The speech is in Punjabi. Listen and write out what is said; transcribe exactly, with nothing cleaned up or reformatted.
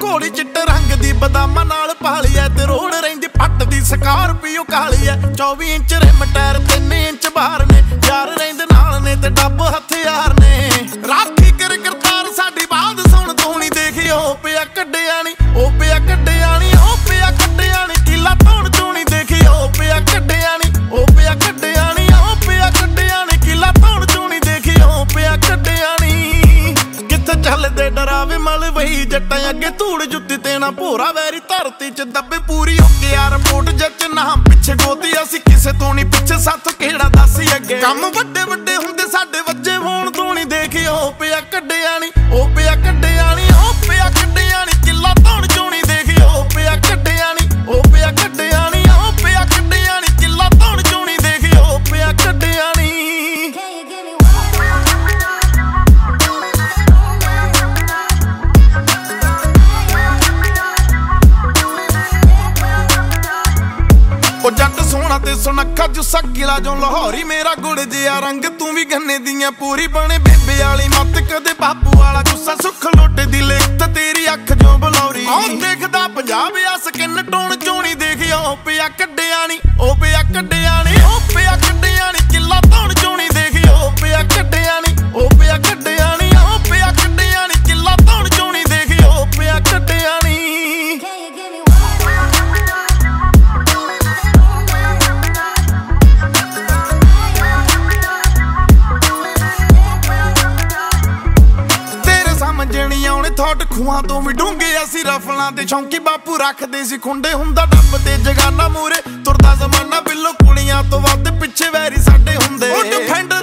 ਘੋੜੀ ਚਿੱਟੇ ਰੰਗ ਦੀ ਬਦਾਮਾਂ ਨਾਲ ਪਾਲੀ ਐ ਤੇ ਰੋੜ ਰਹਿੰਦੀ ਪੱਟ ਦੀ ਸਕਾਰਪੀਓ ਕਾਲੀ ਐ। ਚੌਵੀ ਇੰਚ ਰਿਮ ਟਾਇਰ ਤਿੰਨ ਇੰਚ ਬਾਹਰ ਨੇ, ਯਾਰ ਰਹਿੰਦੇ ਨਾਲ ਨੇ ਤੇ ਡੱਬ ਹਥਿਆਰ ਨੇ। ਰਾਖੀ ਕਰ ਕਰਤਾਰ ਸਾਡੀ ਬਾਤ ਸੁਣ ਤੂੰ ਨੀ ਦੇਖੀ ਉਹ ਪਿਆ ਕੱਢਿਆ ਨੀ, ਉਹ ਪਿਆ ਕੱਢਿਆ ਨੀ, ਉਹ ਪਿਆ ਕੱਢਿਆ ਨੀ ਕਿਲਾ ਧੌਣ ਚੋਂ ਨੀ ਦੇਖੀ ਉਹ ਪਿਆ ਕੱਢਿਆ ਨੀ, ਉਹ ਪਿਆ ਕੱਢਿਆ ਨੀ, ਉਹ ਪਿਆ ਕੱਢਿਆ ਨੀ ਕਿਲਾ ਧੌਣ ਚੋਂ ਨੀ ਦੇਖੀ ਉਹ ਪਿਆ ਕੱਢਿਆ ਨੀ। ਕਿੱਥੇ ਚੱਲਦੇ ਡਰਾਵੇ ਮਲ ਵਹੀ ਜੱਟਾਂ ਅੱਗੇ ਧੂੜ ਜੁੱਤੀ ਤੇ ਨਾ ਭੋਰਾ ਵੈਰੀ ਧਰਤੀ ਚ ਦੱਬੇ ਪੂਰੀ ਹੋ ਕੇ ਯਾਰ ਰਿਪੋਰਟ ਜੱਜ ਨਾ ਪਿੱਛੇ ਗੋਤੀ ਅਸੀਂ ਕਿਸੇ ਤੋਂ ਨੀ ਪਿੱਛੇ ਸਾਥ ਕਿਹੜਾ ਦੱਸ ਅੱਗੇ। ਕੰਮ ਵੱਡੇ ਵੱਡੇ ਹੁੰਦੇ ਸਾਡੇ ਵੱਜੇ ਹੋਣ ਤੋਂ ਨੀ ਦੇਖੀ ਉਹ ਪਿਆ ਕੱਢਿਆ ਨੀ, ਉਹ ਪਿਆ ਕੱਢਿਆ ਨੀ, ਉਹ ਪਿਆ ਕੱਢਿਆ ਨੀ ਕਿਲਾ ਧੌਣ ਚੋਂ ਨੀ ਦੇਖੀ ਉਹ ਪਿਆ ਕੱਢਿਆ ਨੀ, ਉਹ ਪਿਆ ਕੱਢਿਆ ਨੀ, ਉਹ ਪਿਆ ਕੱਢਿਆ ਨੀ ਕਿਲਾ ਧੌਣ ਚੋਂ ਨੀ ਦੇਖੀ ਉਹ ਪਿਆ ਕੱਢਿਆ ਨੀ। ਉਹ ਜੱਟ ਸੋਹਣਾ ਤੇ ਸੁਨੱਖਾ ਜੁੱਸਾ ਗਿਲਾ ਜੋ ਲਾਹੌਰੀ ਮੇਰਾ ਗੁੜ ਜਿਹਾ ਰੰਗ ਤੂੰ ਵੀ ਗੰਨੇ ਦੀਆਂ ਪੂਰੀ ਬਣੇ ਬੇਬੇ ਵਾਲੀ ਮੱਤ ਕਦੇ ਬਾਪੂ ਵਾਲਾ ਗੁੱਸਾ ਸੁੱਖ ਲੋਟੇ ਦੀ ਲਿਖਤ ਤੇਰੀ ਅੱਖ ਜੋ ਬਲੌਰੀ। ਉਹ ਦੇਖਦਾ ਪੰਜਾਬ ਆ ਸਕਿਨ ਟੋਨ ਚੋਣੀ ਦੇਖਿਆ ਉਹ ਪਿਆ ਕੱਢਿਆ ਨੀ, ਉਹ ਪਿਆ ਕੱਢਿਆ ਨੀ, ਉਹ ਪਿਆ ਕੱਢਿਆ ਨੀ ਕਿਲਾ ਧੌਣ ਚੋਣੀ ਦੇਖਿਆ ਉਹ ਪਿਆ ਕੱਢਿਆ ਨੀ, ਉਹ ਪਿਆ ਕੱਢਿਆ ਨੀ, ਉਹ ਪਿਆ ਕੱਢਿਆ ਨੀ ਕਿਲਾ ਧੌਣ ਚੋਣੀ ਦੇਖਿਆ ਉਹ ਪਿਆ ਕੱਢਿਆ ਨੀ। ਸਮਝਣੀ ਆਉਣੇ ਥੋਟ ਖੂਹਾਂ ਤੋਂ ਵੀ ਡੂੰਘੇ ਅਸੀਂ ਰਫਲਾਂ ਤੇ ਸ਼ੌਂਕੀ ਬਾਪੂ ਰੱਖਦੇ ਸੀ ਖੁੰਡੇ ਹੁੰਦਾ ਡੱਬ ਤੇ ਜਗਾਨਾ ਮੂਰੇ ਤੁਰਦਾ ਜ਼ਮਾਨਾ ਬਿੱਲੋ ਕੁੜੀਆਂ ਤੋਂ ਵੱਧ ਪਿੱਛੇ ਵੈਰੀ ਸਾਡੇ ਹੁੰਦੇ। ਉਹ ਡਿਫੈਂਡਰ